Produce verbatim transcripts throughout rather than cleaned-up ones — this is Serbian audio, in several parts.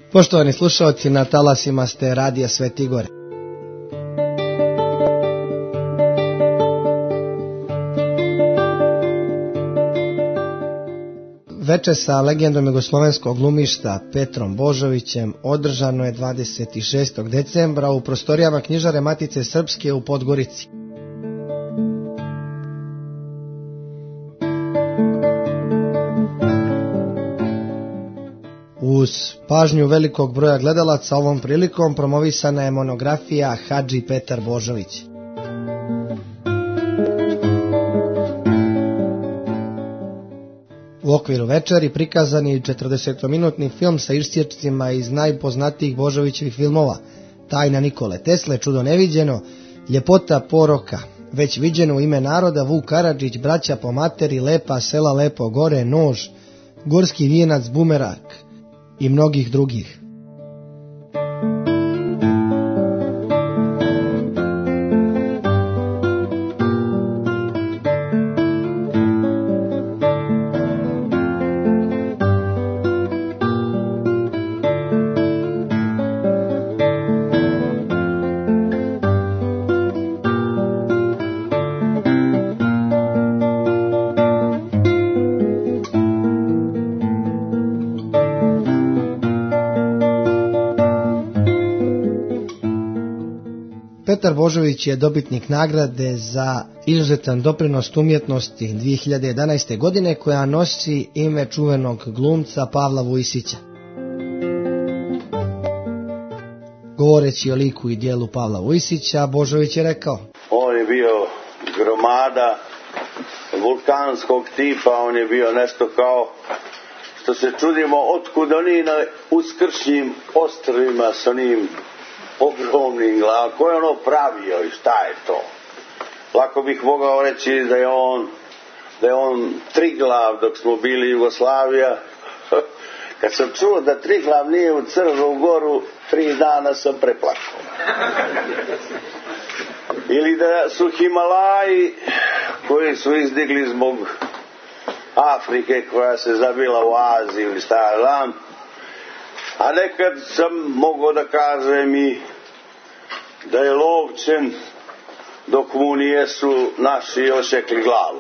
Poštovani slušalci, na talasima ste Radija Sveti Gore. Veče sa legendom jugoslovenskog glumišta Petrom Božovićem održano je dvadeset šestog decembra u prostorijama knjižare Matice Srpske u Podgorici. Uz pažnju velikog broja gledalaca ovom prilikom promovisana je monografija Hadži Petar Božović. U okviru večeri prikazan je četrdesetminutni film sa išsječcima iz najpoznatijih Božovićevih filmova: Tajna Nikole Tesle, Čudo neviđeno, Ljepota poroka, Već viđeno, U ime naroda, Vuk Karadžić, Braća po materi, Lepa sela, Lepo gore, Nož, Gorski vijenac, Bumerak i mnogih drugih. Petar Božović je dobitnik nagrade za izuzetan doprinos umjetnosti dvije hiljade jedanaeste. godine, koja nosi ime čuvenog glumca Pavla Vujsića. Govoreći o liku i dijelu Pavla Vujsića, Božović je rekao: On je bio gromada vulkanskog tipa, on je bio nešto kao, što se čudimo, otkud oni na uskršnjim ostrvima s onim ogromnim glavom, ko je ono pravio i šta je to? Lako bih mogao reći da je on da je on triglav dok smo bili Jugoslavija. Kad sam čuo da Triglav nije u Crnu Goru, tri dana sam preplakao. Ili da su Himalaji, koji su izdigli zbog Afrike koja se zabila u Aziju ili šta je znam. A nekad sam mogao da kažem i da je lovčen dok mu nijesu naši ošekli glavu.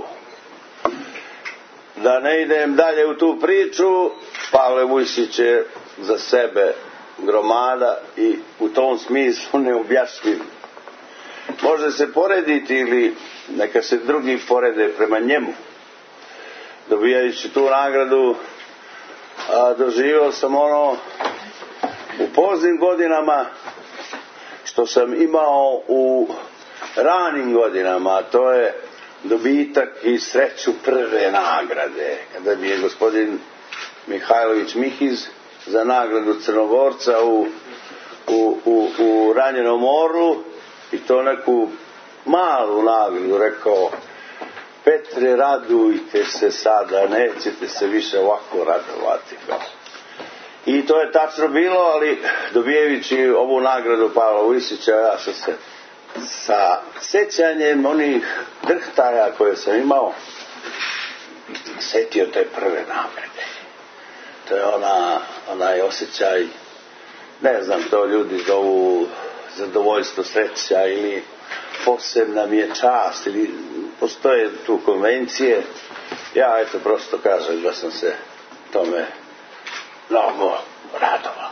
Da ne idem dalje u tu priču, Pavle Vujsić je za sebe gromada i u tom smislu neobjašnjiv. Može se porediti ili neka se drugi porede prema njemu. Dobijajući tu nagradu, a doživio sam ono u poznim godinama što sam imao u ranim godinama, a to je dobitak i sreću prve nagrade, kada mi je gospodin Mihajlović Mihiz za nagradu Crnogorca u, u, u, u Ranjenom Orlu, i to neku malu nagradu, rekao: Petre, radujte se sada, nećete se više ovako radovati. I to je tačno bilo, ali dobijajući ovu nagradu Pavla Vujsića, ja sam se sa sjećanjem onih drhtaja koje sam imao sjetio te prve nagrade. To je ona, onaj osjećaj, ne znam, to ljudi zovu zadovoljstvo, sreća ili posebna mi je čast, ili postoje tu konvencije. Ja eto prosto kažem da sam se tome mnogo radovao.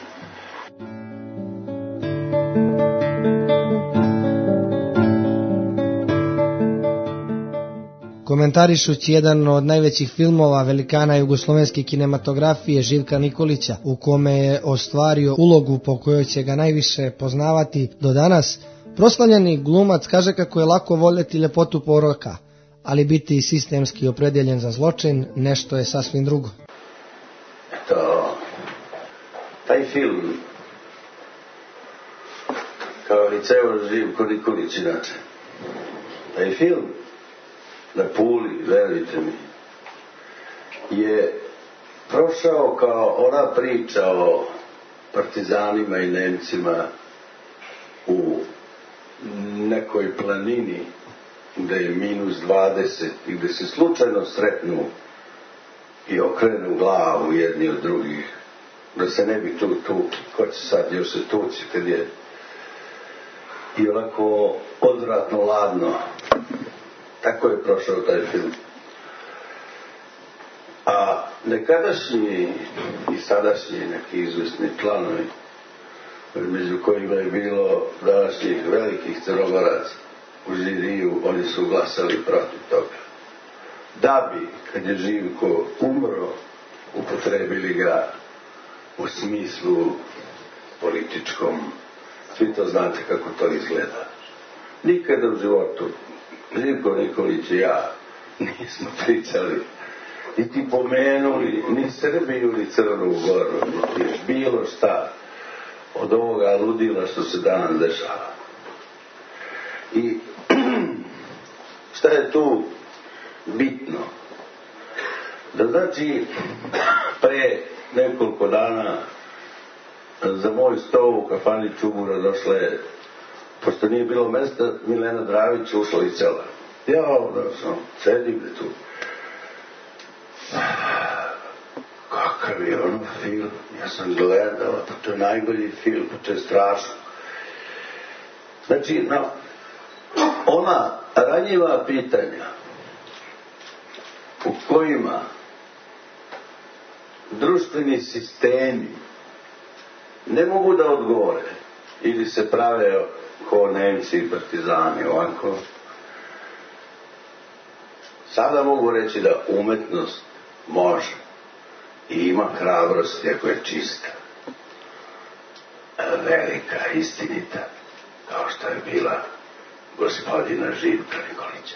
Komentarišući jedan od najvećih filmova velikana jugoslovenske kinematografije Živka Nikolića, u kome je ostvario ulogu po kojoj će ga najviše poznavati do danas, proslavljeni glumac kaže kako je lako voljeti ljepotu poroka, ali biti sistemski opredjeljen za zločin nešto je sasvim drugo. Eto, taj film, kao i ceo Živko Nikolić inače, taj film na Puli, verujte mi, je prošao kao ona priča o partizanima i Nemcima u nekoj planini gde je minus dvadeset i gde se slučajno sretnu i okrenu glavu jedni od drugih da se ne bi tu, tu, ko će sad još se tući kad je i onako odvratno ladno. Tako je prošao taj film. A nekadašnji i sadašnji neki izvesni planovi, među kojima je bilo današnjih velikih crnogoraca u žiriju, oni su glasali protiv toga. Da bi, kad je Živko umro, upotrebili ga u smislu političkom. Svi to znate kako to izgleda. Nikada u životu Živko Nikolić i ja nismo pričali, niti pomenuli ni Srbiju, ni Crnu Goru, niti bilo šta od ovoga ludila što se danas dešava. I šta je tu bitno? Da znači pre nekoliko dana za moj stol u kafani Čubura došla je, pošto nije bilo mesta, Milena Dravić ušla iz sela. Ja onda sam, sedim li tu. Kakav je ono film? Ja sam gledala, pa to je najbolji film, pa to je strašno. Znači, no, ona ranjiva pitanja u kojima društveni sistemi ne mogu da odgovore ili se prave ko Nemci i partizani ovako. Sada mogu reći da umetnost može i ima hrabrosti ako je čista, velika, istinita, kao što je bila gospodina Živka Nikolića.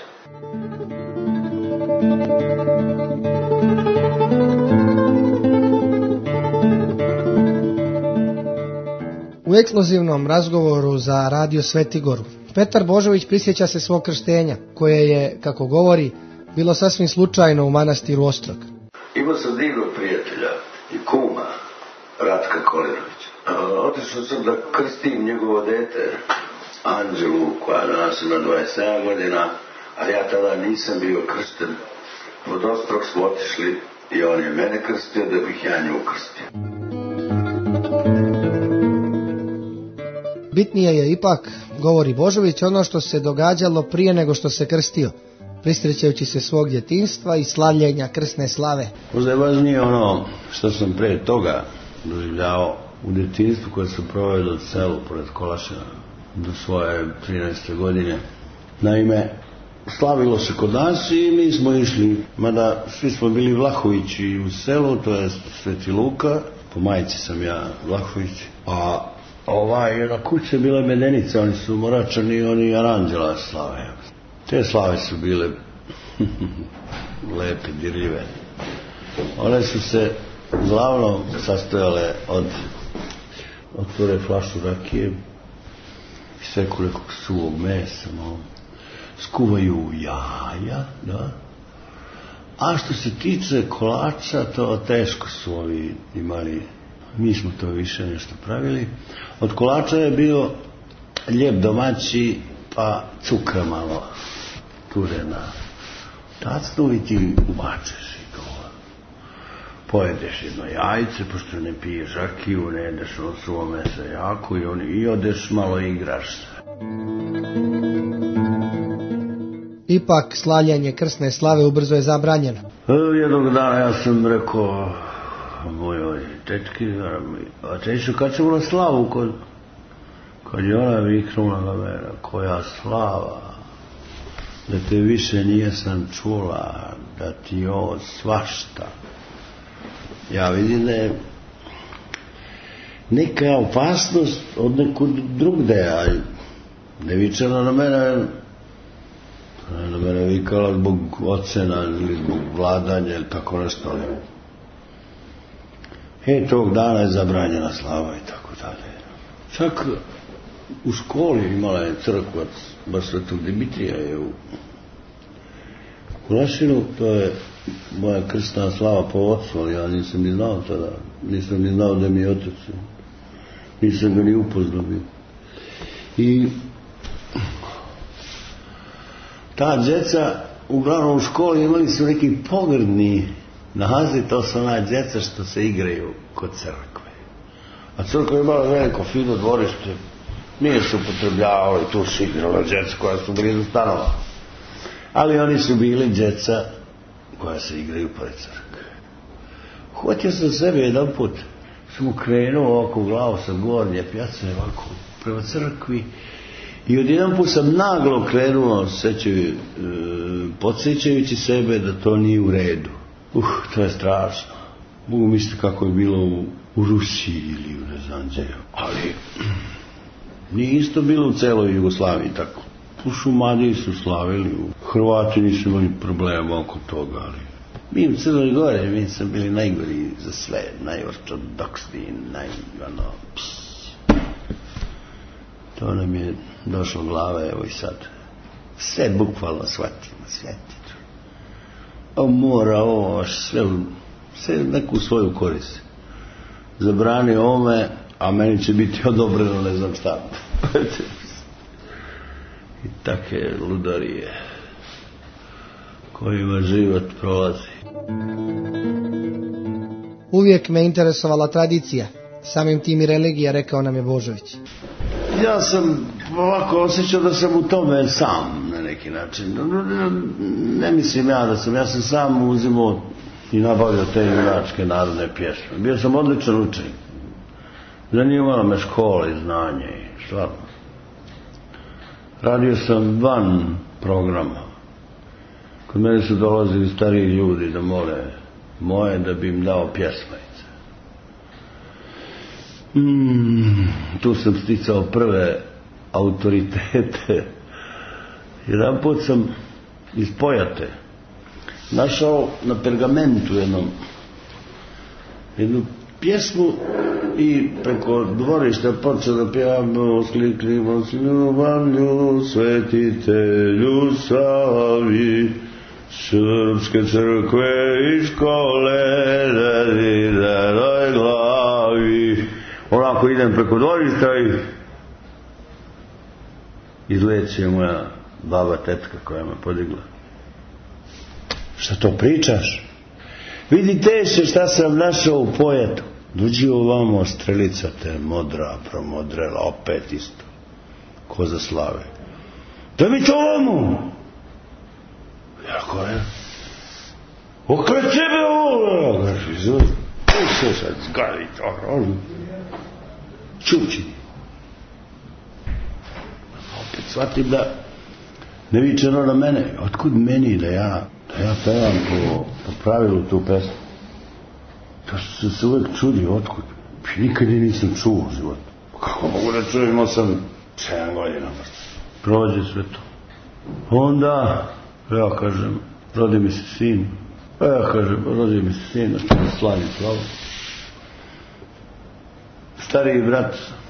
U ekskluzivnom razgovoru za Radio Svetigoru Petar Božović prisjeća se svog krštenja, koje je, kako govori, bilo sasvim slučajno u manastiru Ostrog. Imao sam divnog prijatelja i kuma Ratka Kolerovića. Otišao sam da krstim njegovo dete Anđelu, koja danas ima dvadeset sedam godina, ali ja tada nisam bio kršten. Od Ostrog smo otišli i on je mene krstio da bih ja nju krstio. Bitnije je ipak, govori Božović, ono što se događalo prije nego što se krstio, prisrećajući se svog djetinjstva i slavljenja krsne slave. Možda je važnije ono što sam pre toga doživljavao u djetinjstvu koje sam proveo od selu pored Kolašina do svoje trinaeste godine. Naime, slavilo se kod nas i mi smo išli, mada svi smo bili Vlahovići u selu, to je Sveti Luka, po majici sam ja Vlahović, a ovaj, na kuće bila Medenica, oni su Moračani, oni Aranđela slave. Te slave su bile lepe, dirljive. One su se uglavnom sastojale od otvore flašu rakije, iseku nekog suvog mesa, malo, skuvaju jaja, da. A što se tiče kolača, to teško su ovi imali, mi smo to više nešto pravili. Od kolača je bio lijep domaći, pa cukra malo ture na tacnu i ti ubačeš i to. Pojedeš jedno jajce, pošto ne piješ rakiju, ne jedeš od suvo mesa jako i, on, i odeš malo igraš se. Ipak slavljanje krsne slave ubrzo je zabranjeno. Jednog dana ja sam rekao mojoj tetki, a teško kad ćemo na slavu, kod, kad je ona viknula na mene, koja slava, da te više nijesam čula, da ti ovo svašta. Ja vidim da je neka opasnost od nekog drugde, a ne vičela na mene, na mene vikala zbog ocena ili zbog vladanja ili tako nešto. E, tog dana je zabranjena slava i tako dalje. Čak u školi imala je crkvac, baš Svetog Dimitrija je u Kulašinu, to je moja krstna slava po ocu, ali ja nisam ni znao tada, nisam ni znao da mi je otac, nisam ga ni upoznao bio. I ta djeca, uglavnom u školi imali su neki pogrdni naziv, to su ona djeca što se igraju kod crkve. A crkva je imala veliko fino dvorište, nije se upotrebljavao i tu su igrala djeca koja su blizu stanova. Ali oni su bili djeca koja se igraju pored crkve. Hvatio sam sebe jedan put, sam krenuo ovako glavu sa gornje pjace, ovako prema crkvi, i odjedan put sam naglo krenuo, sećaju, e, podsjećajući sebe da to nije u redu. Uh, to je strašno. Mogu misliti kako je bilo u, u Rusiji ili u ne znam gdje. Ali nije isto bilo u celoj Jugoslaviji tako. U Šumadiji su slavili, u Hrvati nisu imali problema oko toga, ali mi u Crnoj Gori, mi smo bili najgori za sve, najortodoksniji, naj, ono, pss. To nam je došlo glave, evo i sad. Sve bukvalno shvatimo, svjetiti. Ovo mora, ovo, sve, sve neku svoju korist. Zabrani ovome, a meni će biti odobreno, ne znam šta. I take ludarije kojima život prolazi. Uvijek me interesovala tradicija, samim tim i religija, rekao nam je Božović. Ja sam ovako osjećao da sam u tome sam na neki način. Ne mislim ja da sam, ja sam sam uzimao i nabavljao te junačke narodne pjesme. Bio sam odličan učenik. Zanimala me škola i znanje i stvarno. Radio sam van programa. Kod mene su dolazili stariji ljudi da mole moje da bi im dao pjesmajice. Mm, tu sam sticao prve autoritete. Jedan put sam iz Pojate našao na pergamentu jednom jednu pjesmu i preko dvorišta počeo da pjevamo skliknimo s ljubavlju svetitelju Savi Srpske crkve i škole na glavi. Onako idem preko dvorišta i izleće moja baba tetka koja me podigla. Šta to pričaš? Vidite se šta sam našao u Pojatu. Dođi ovamo, strelica te modra, promodrela, opet isto. Ko za slave. Da mi to ovamo. Jako je. Okre tebe ovo. Gaži, tu se sad zgadi to. Čuči. Opet shvatim da ne viče ono na mene. Otkud meni da ja da ja pevam po, po pravilu tu pesmu? To sam se uvijek čudio, otkud? Nikad je nisam čuo u životu. Kako mogu da čujem, imao sam sedam godina. Prođe sve to. Onda, ja kažem, rodi mi se sin. Ja kažem, rodi mi se sin, da što mi slavim slavu. Stariji brat,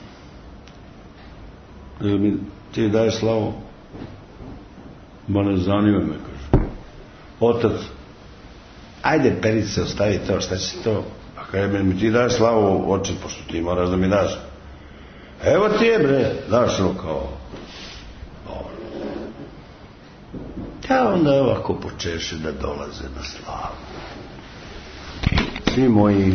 da mi ti daješ slavu, ba ne zanima me, kaže. Otac, ajde perice, ostavi to, šta će to? A kada mi ti daješ slavu, oče, pošto ti moraš da mi daš. Evo ti je, bre, daš ono kao. Ja onda ovako počeše da dolaze na slavu. Svi moji.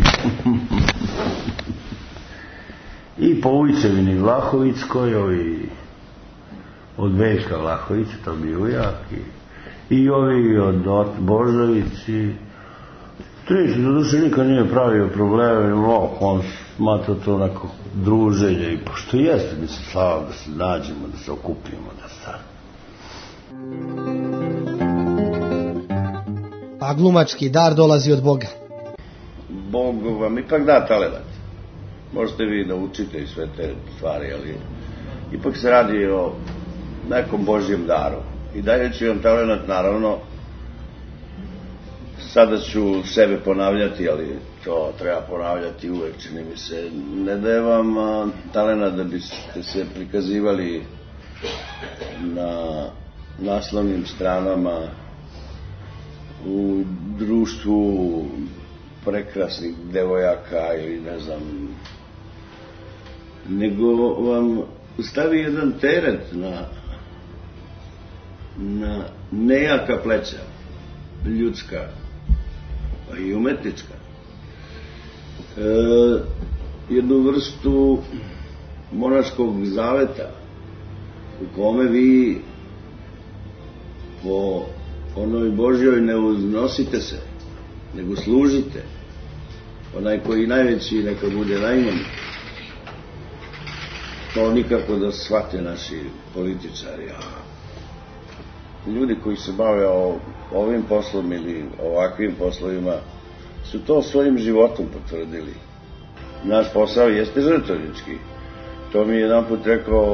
I po Ujčevini Vlahovickoj, ovi od Veljka Vlahovića, to bi ujak, i, i ovi od, od Božovići. Triš, do duše nikad nije pravio probleme, on smatra to onako druženje, i pošto jeste, mi se slava da se nađemo, da se okupimo, da se... A glumački dar dolazi od Boga. Bog vam ipak da talenat. Možete vi da učite i sve te stvari, ali ipak se radi o nekom Božjem daru. I dalje ću vam talenat, naravno, sada ću sebe ponavljati, ali to treba ponavljati uvek, čini mi se. Ne daje vam talenat da biste se prikazivali na naslovnim stranama u društvu prekrasnih devojaka ili ne znam, nego vam stavi jedan teret na na nejaka pleća, ljudska pa i umetnička. E, jednu vrstu monaškog zaveta u kome vi po onoj Božjoj ne uznosite se, nego služite. Onaj koji najveći neka bude najmanji. To nikako da shvate naši političari. Ljudi koji se bave ovim poslom ili ovakvim poslovima su to svojim životom potvrdili. Naš posao jeste žrtovnički. To mi je jedan put rekao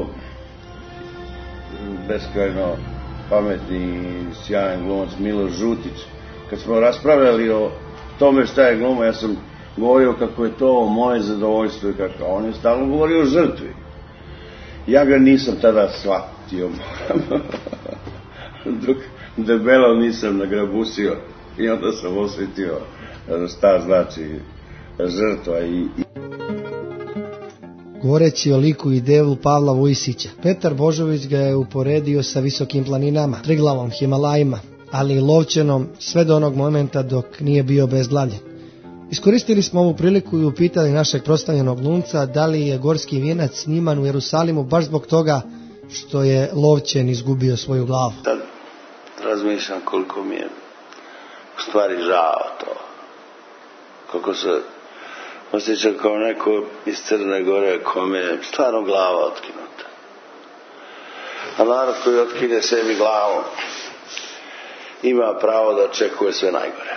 beskrajno pametni i sjajan glumac Miloš Žutić. Kad smo raspravljali o tome šta je gluma, ja sam govorio kako je to moje zadovoljstvo i kako. On je stalno govorio o žrtvi. Ja ga nisam tada shvatio. Dok debelo nisam nagrabusio i onda sam osjetio šta znači žrtva i... Govoreći o liku i delu Pavla Vujsića, Petar Božović ga je uporedio sa visokim planinama, Triglavom, Himalajima, ali i Lovćenom sve do onog momenta dok nije bio bezglavljen. Iskoristili smo ovu priliku i upitali našeg proslavljenog glumca da li je gorski vijenac sniman u Jerusalimu baš zbog toga što je Lovćen izgubio svoju glavu. Tad razmišljam koliko mi je u stvari žao to. Koliko se osjećam kao neko iz Crne Gore kome je stvarno glava otkinuta. A narod koji otkine sebi glavu ima pravo da očekuje sve najgore.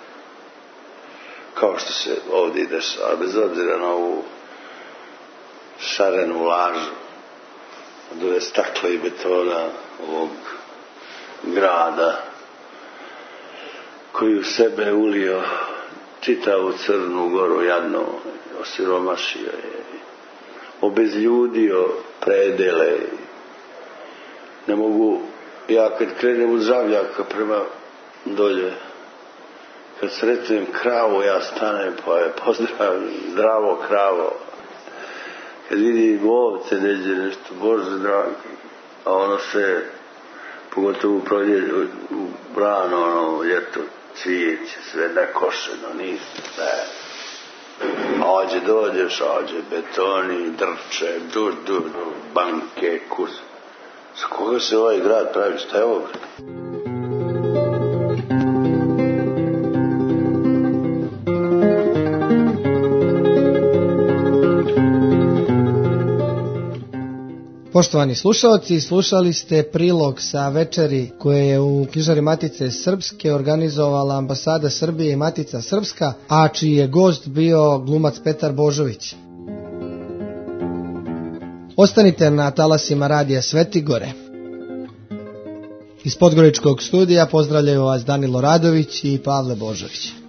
Kao što se ovdje ide, bez obzira na ovu šarenu lažu od ove stakla i betona ovog grada koji u sebe ulio čitavu Crnu Goru jadno, osiromašio je, obezljudio predele. Ne mogu, ja kad krenem od Žavljaka prema dolje, kad sretnem kravu, ja stanem pa je pozdravim, zdravo kravo. Kad vidim ovce neđe nešto, Bože dragi, a ono se, pogotovo u proljeću, u brano, ono, ljeto, cvijeće, sve nekošeno, nisu, ne. A ođe dođeš, ođe betoni, drče, dur, dur, banke, kus. S koga se ovaj grad pravi, šta je ovo? Poštovani slušalci, slušali ste prilog sa večeri koje je u knjižari Matice Srpske organizovala Ambasada Srbije i Matica Srpska, a čiji je gost bio glumac Petar Božović. Ostanite na talasima radija Svetigore. Iz Podgoričkog studija pozdravljaju vas Danilo Radović i Pavle Božović.